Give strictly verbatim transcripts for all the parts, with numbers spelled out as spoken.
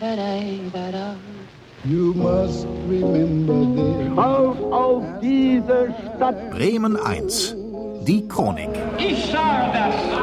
You must remember this. Auf, auf diese Stadt. Bremen eins. Die Chronik. Ich sage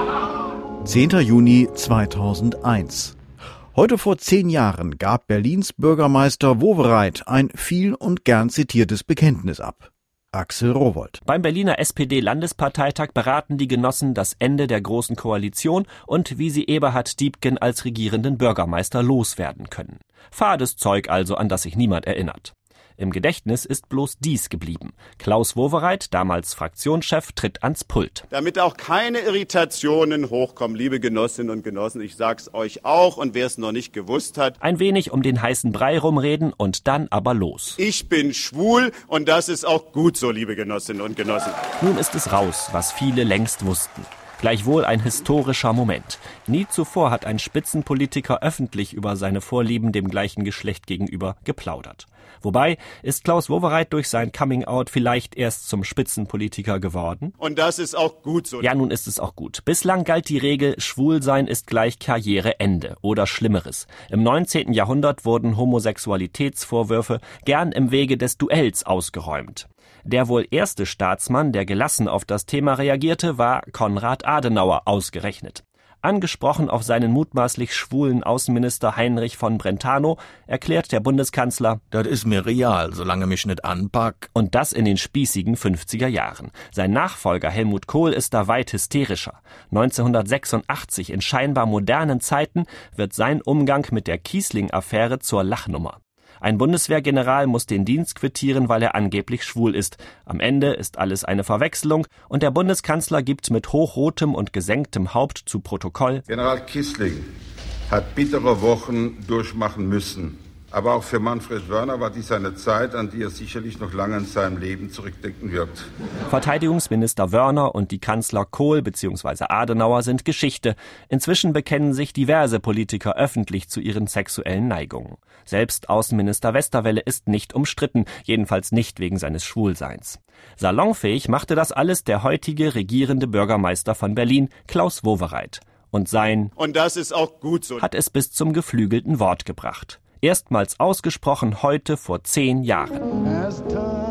das. zehnter Juni zweitausendeins. Heute vor zehn Jahren gab Berlins Bürgermeister Wowereit ein viel und gern zitiertes Bekenntnis ab. Axel Rowohlt. Beim Berliner S P D-Landesparteitag beraten die Genossen das Ende der Großen Koalition und wie sie Eberhard Diepgen als regierenden Bürgermeister loswerden können. Fades Zeug also, an das sich niemand erinnert. Im Gedächtnis ist bloß dies geblieben. Klaus Wowereit, damals Fraktionschef, tritt ans Pult. Damit auch keine Irritationen hochkommen, liebe Genossinnen und Genossen, ich sag's euch auch und wer es noch nicht gewusst hat. Ein wenig um den heißen Brei rumreden und dann aber los. Ich bin schwul und das ist auch gut so, liebe Genossinnen und Genossen. Nun ist es raus, was viele längst wussten. Gleichwohl ein historischer Moment. Nie zuvor hat ein Spitzenpolitiker öffentlich über seine Vorlieben dem gleichen Geschlecht gegenüber geplaudert. Wobei, ist Klaus Wowereit durch sein Coming-out vielleicht erst zum Spitzenpolitiker geworden? Und das ist auch gut so. Ja, nun ist es auch gut. Bislang galt die Regel, Schwulsein ist gleich Karriereende oder Schlimmeres. Im neunzehnten Jahrhundert wurden Homosexualitätsvorwürfe gern im Wege des Duells ausgeräumt. Der wohl erste Staatsmann, der gelassen auf das Thema reagierte, war Konrad Adenauer ausgerechnet. Angesprochen auf seinen mutmaßlich schwulen Außenminister Heinrich von Brentano, erklärt der Bundeskanzler: Das ist mir real, solange mich nicht anpack. Und das in den spießigen fünfziger Jahren. Sein Nachfolger Helmut Kohl ist da weit hysterischer. neunzehnhundertsechsundachtzig, in scheinbar modernen Zeiten, wird sein Umgang mit der Kiesling-Affäre zur Lachnummer. Ein Bundeswehrgeneral muss den Dienst quittieren, weil er angeblich schwul ist. Am Ende ist alles eine Verwechslung und der Bundeskanzler gibt mit hochrotem und gesenktem Haupt zu Protokoll: General Kiesling hat bittere Wochen durchmachen müssen. Aber auch für Manfred Wörner war dies eine Zeit, an die er sicherlich noch lange in seinem Leben zurückdenken wird. Verteidigungsminister Wörner und die Kanzler Kohl bzw. Adenauer sind Geschichte. Inzwischen bekennen sich diverse Politiker öffentlich zu ihren sexuellen Neigungen. Selbst Außenminister Westerwelle ist nicht umstritten, jedenfalls nicht wegen seines Schwulseins. Salonfähig machte das alles der heutige regierende Bürgermeister von Berlin, Klaus Wowereit. Und sein Und das ist auch gut so. hat es bis zum geflügelten Wort gebracht. Erstmals ausgesprochen heute vor zehn Jahren.